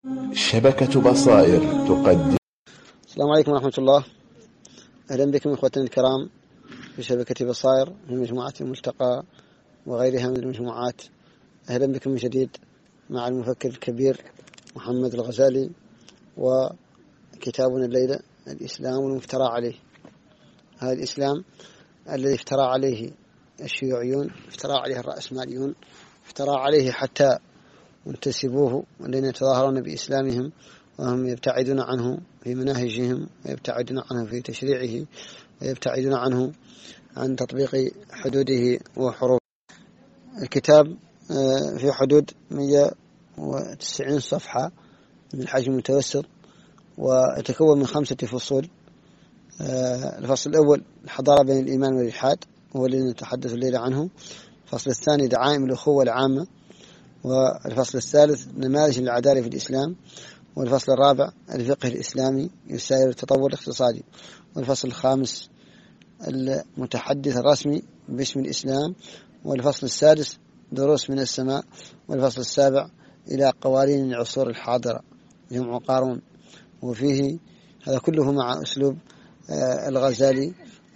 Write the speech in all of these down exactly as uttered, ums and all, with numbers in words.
شبكة بصائر تقدم. السلام عليكم ورحمة الله. أهلا بكم إخوتنا الكرام في شبكة بصائر من مجموعة الملتقى وغيرها من المجموعات. أهلا بكم من جديد مع المفكر الكبير محمد الغزالي وكتابنا الليلة الإسلام والمفترى عليه. هذا الإسلام الذي افترى عليه الشيوعيون، افترى عليه الرأسماليون، افترى عليه حتى منتسبوه والذين يتظاهرون بإسلامهم وهم يبتعدون عنه في مناهجهم ويبتعدون عنه في تشريعه ويبتعدون عنه عن تطبيق حدوده وحروفه. الكتاب في حدود مئة وتسعين صفحة من الحجم المتوسط، ويتكون من خمسة فصول. الفصل الأول الحضارة بين الإيمان والإلحاد، هو الذي نتحدث الليلة عنه. الفصل الثاني دعائم الأخوة العامة، والفصل الثالث نماذج العدالة في الإسلام، والفصل الرابع الفقه الإسلامي يساير التطور الاقتصادي، والفصل الخامس المتحدث الرسمي باسم الإسلام، والفصل السادس دروس من السماء، والفصل السابع إلى قوانين العصور الحاضرة جمع قارون. وفيه هذا كله مع أسلوب الغزالي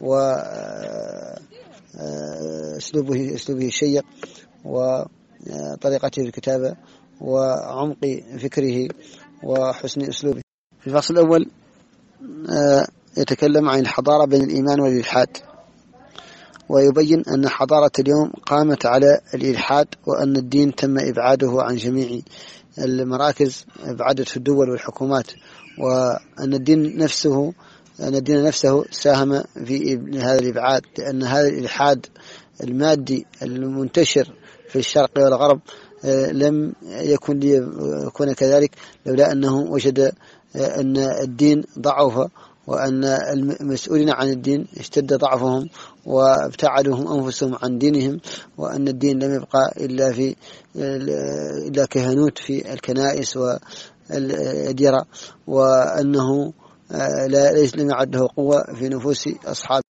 وأسلوبه أسلوبه شيق وطريقته في الكتابة وعمق فكره وحسن أسلوبه. في الفصل الأول يتكلم عن الحضارة بين الإيمان والإلحاد، ويبين أن حضارة اليوم قامت على الإلحاد، وأن الدين تم إبعاده عن جميع المراكز، إبعادته الدول والحكومات، وأن الدين نفسه أن الدين نفسه ساهم في هذا الإبعاد، لأن هذا الإلحاد المادي المنتشر في الشرق والغرب لم يكن ليكون كذلك لولا أنه وجد أن الدين ضعف، وأن المسؤولين عن الدين اشتد ضعفهم وابتعدهم أنفسهم عن دينهم، وأن الدين لم يبقى إلا في إلا كهنوت في الكنائس والديرة، وأنه لا ليس لم يعد له قوة في نفوس أصحابه.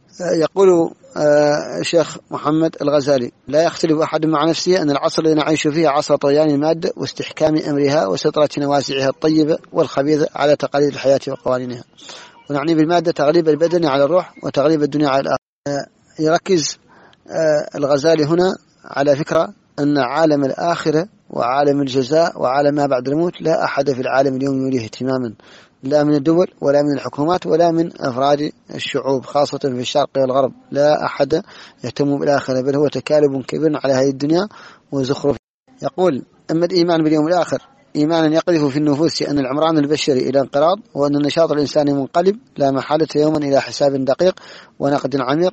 يقول الشيخ محمد الغزالي: لا يختلف أحد مع نفسه أن العصر الذي نعيش فيه عصر طغيان المادة واستحكام أمرها وسيطرة نوازعها الطيبة والخبيثة على تقاليد الحياة وقوانينها. ونعني بالمادة تغليب البدن على الروح وتغليب الدنيا على الآخرة. يركز الغزالي هنا على فكرة أن عالم الآخرة وعالم الجزاء وعالم ما بعد الموت لا أحد في العالم اليوم يوليه اهتماما، لا من الدول ولا من الحكومات ولا من أفراد الشعوب، خاصة في الشرق والغرب لا أحد يهتم بالآخرة، بل هو تكالب كبير على هذه الدنيا وزخرف. يقول: أما الإيمان باليوم الآخر إيمانا يقذف في النفوس أن العمران البشري إلى انقراض، وأن النشاط الإنساني منقلب لا محالة يوما إلى حساب دقيق ونقد عميق،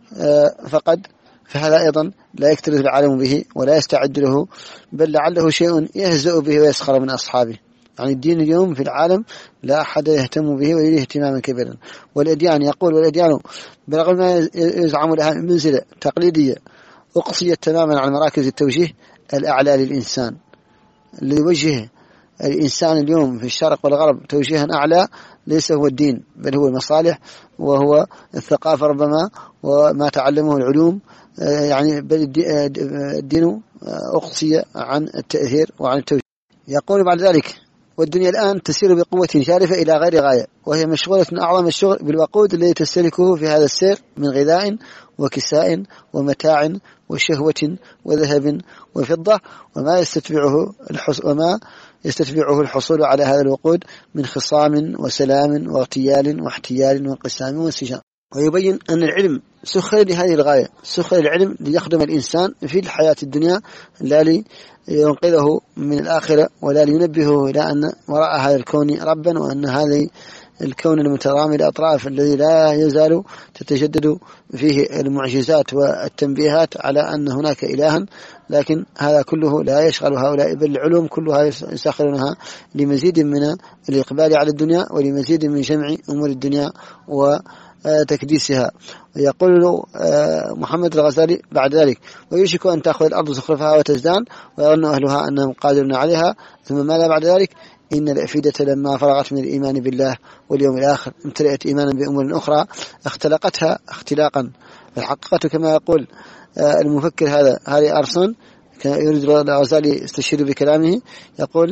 فقد فهذا أيضا لا يكترث العالم به ولا يستعد له، بل لعله شيء يهزأ به ويسخر من أصحابه. يعني الدين اليوم في العالم لا أحد يهتم به ويريه اهتماما كبيرا. والأديان يقول والأديان برغم ما يزعم لها منزلة تقليدية أقصيت تماما عن مراكز التوجيه الأعلى للإنسان. اللي يوجه الإنسان اليوم في الشرق والغرب توجيها أعلى ليس هو الدين، بل هو المصالح وهو الثقافة ربما وما تعلمه العلوم، يعني بل الدين أقصي عن التأثير وعن التوجيه. يقول بعد ذلك: والدنيا الآن تسير بقوة شارفة إلى غير غاية، وهي مشغولة أعظم الشغل بالوقود الذي تستهلكه في هذا السير من غذاء وكساء ومتاع وشهوة وذهب وفضة، وما يستتبعه الحص وما يستتبعه الحصول على هذا الوقود من خصام وسلام واغتيال واحتيال وانقسام وانسجام. ويبين أن العلم سخر لهذه الغاية، سخر العلم ليخدم الإنسان في الحياة الدنيا لا لينقذه من الآخرة، ولا لينبهه إلى أن وراء هذا الكون ربا، وأن هذا الكون المترامي الأطراف الذي لا يزال تتجدد فيه المعجزات والتنبيهات على أن هناك إلها، لكن هذا كله لا يشغل هؤلاء، بل العلوم كلها يسخرونها لمزيد من الإقبال على الدنيا ولمزيد من جمع أمور الدنيا و تكديسها. يقول محمد الغزالي بعد ذلك: ويشك أن تأخذ الأرض زخرفها وتزدان ويظن أهلها أنهم قادرون عليها، ثم ماذا بعد ذلك؟ إن الأفئدة لما فرغت من الإيمان بالله واليوم الآخر امتلأت إيمانا بأمور أخرى اختلقتها اختلاقا. الحقيقة كما يقول المفكر هذا هاري أرسون، يريد الغزالي يستشير بكلامه، يقول: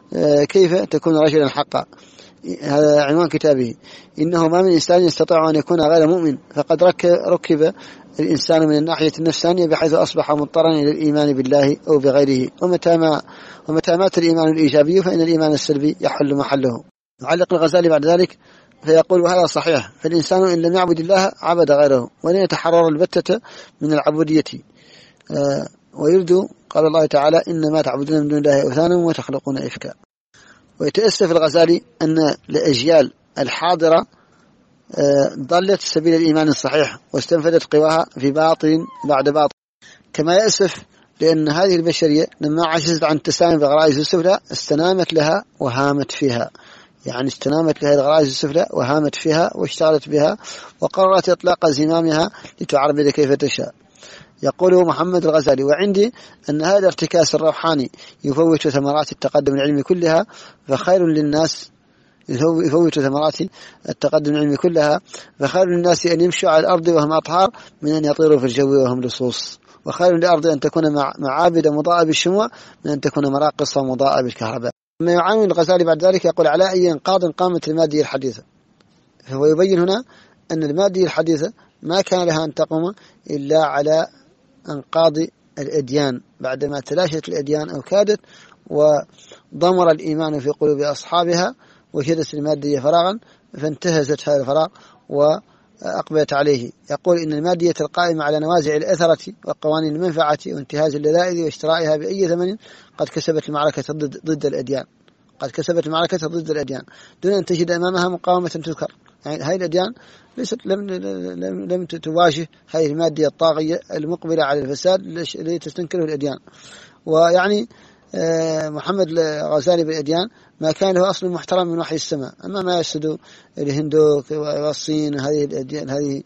كيف تكون رجلا حقا. هذا عنوان كتابه. إنه ما من إنسان يستطيع أن يكون غير مؤمن، فقد ركب الإنسان من الناحية النفسانية بحيث أصبح مضطرا إلى الإيمان بالله أو بغيره. ومتى ما ومتى مات الإيمان الإيجابي فإن الإيمان السلبي يحل محله. يعلق الغزالي بعد ذلك فيقول: وهذا صحيح، فالإنسان إن لم يعبد الله عبد غيره، ولن يتحرر البتة من العبودية. آه ويرد قال الله تعالى: إنما تعبدون من دون الله أوثانا وتخلقون إفكا. ويتأسف الغزالي أن الأجيال الحاضرة آه ضلت سبيل الإيمان الصحيح واستنفدت قواها في باطل بعد باطل. كما يأسف لأن هذه البشرية لما عجزت عن التسامي بغرائز السفلى استنامت لها وهامت فيها، يعني استنامت لها الغرائز السفلى وهامت فيها واشتغلت بها وقررت إطلاق زمامها لتعربد كيف تشاء. يقول محمد الغزالي: وعندي أن هذا الارتكاس الروحاني يفوت ثمرات التقدم العلمي كلها، فخير للناس يفوت ثمرات التقدم العلمي كلها فخير للناس أن يمشوا على الأرض وهم أطهار من أن يطيروا في الجو وهم لصوص، وخير للأرض أن تكون معابد مضاءة بالشموع من أن تكون مراقصة مضاءة بالكهرباء. ما يعاني الغزالي بعد ذلك يقول: على أي إنقاذ قامت المادية الحديثة. فهو يبين هنا أن المادية الحديثة ما كان لها أن تقوم إلا على أنقاض الأديان بعدما تلاشت الأديان أو كادت، وضمر الإيمان في قلوب أصحابها وشدت المادية فراغا فانتهزت هذا الفراغ وأقبلت عليه. يقول: إن المادية القائمة على نوازع الأثرة وقوانين المنفعة وانتهاز اللذائذ واشترائها بأي ثمن قد كسبت المعركة ضد, ضد الأديان قد كسبت المعركة ضد الأديان دون أن تجد أمامها مقاومة تذكر. يعني هذه الأديان ليست لم, لم, لم تواجه هذه المادية الطاغية المقبلة على الفساد التي تستنكره الأديان. ويعني محمد الغزالي بالأديان ما كان له أصل محترم من وحي السماء، أما ما يسد الهندوك والصين وهذه الأديان هذه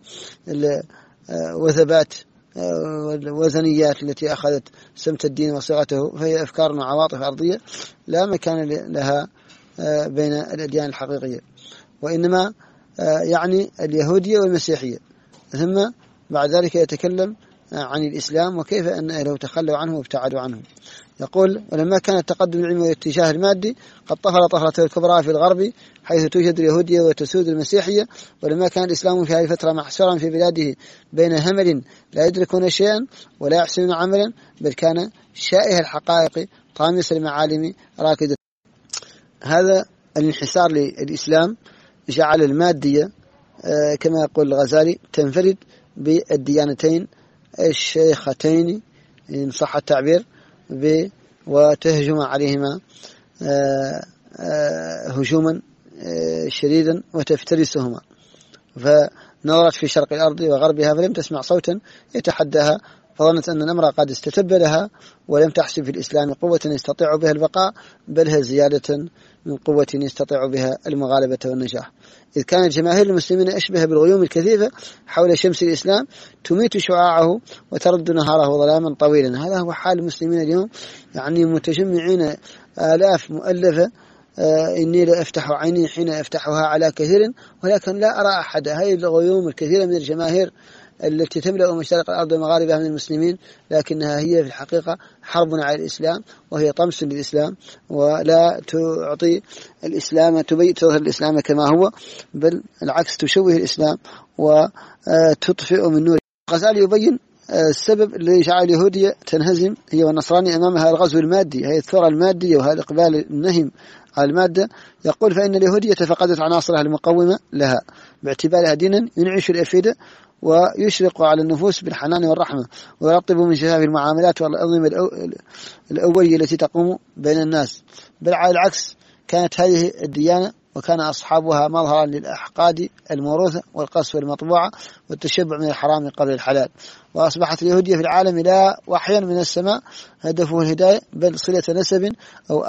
الوثبات والوثنيات التي أخذت سمت الدين وصيغته، فهي أفكار وعواطف أرضية لا مكان لها بين الأديان الحقيقية، وإنما يعني اليهودية والمسيحية. ثم بعد ذلك يتكلم عن الإسلام وكيف أن أهله تخلوا عنه وابتعدوا عنه. يقول: ولما كان التقدم العلمي والاتجاه المادي قد طفل طفرته الكبرى في الغرب حيث توجد اليهودية وتسود المسيحية، ولما كان الإسلام في هذه الفترة محصورا في بلاده بين همل لا يدركون شيئا ولا يحسنون عملا، بل كان شائه الحقائق طامس المعالم راكدا. هذا الانحسار للإسلام جعل المادية كما يقول الغزالي تنفرد بالديانتين الشيختين إن صح التعبير وتهجم عليهما هجوما شديدا وتفترسهما، فنظرت في شرق الأرض وغربها فلم تسمع صوتا يتحداها، فظنت أن الأمر قد استتب لها ولم تحسب في الإسلام قوة يستطيع بها البقاء، بل هي زيادة من قوة يستطيع بها المغالبة والنجاح. إذ كانت جماهير المسلمين أشبه بالغيوم الكثيفة حول شمس الإسلام تميت شعاعه وترد نهاره ظلاما طويلا. هذا هو حال المسلمين اليوم، يعني متجمعين آلاف مؤلفة. آه إني لا أفتح عيني حين أفتحها على كثير ولكن لا أرى أحد. هذه الغيوم الكثيرة من الجماهير التي تملأ مشارق الأرض ومغاربها من المسلمين، لكنها هي في الحقيقة حرب على الإسلام وهي طمس للإسلام، ولا تعطي الإسلام تبين تظهر الإسلام كما هو، بل العكس تشوه الإسلام وتطفئ من نور. الغزالي يبين السبب الذي جعل اليهودية تنهزم هي والنصراني أمامها الغزو المادي، هي الثورة المادية وهذا الإقبال النهم على المادة. يقول: فإن اليهودية فقدت عناصرها المقومة لها باعتبارها دينا ينعش الأفئدة ويشرق على النفوس بالحنان والرحمة ويرطب من شفاف المعاملات والأنظمة الأولية التي تقوم بين الناس، بل على العكس كانت هذه الديانة وكان أصحابها مظهرا للأحقاد الموروثة والقسوة المطبوعة والتشبع من الحرام قبل الحلال. وأصبحت اليهودية في العالم لا وحيا من السماء هدفه الهداية، بل صلة نسب أو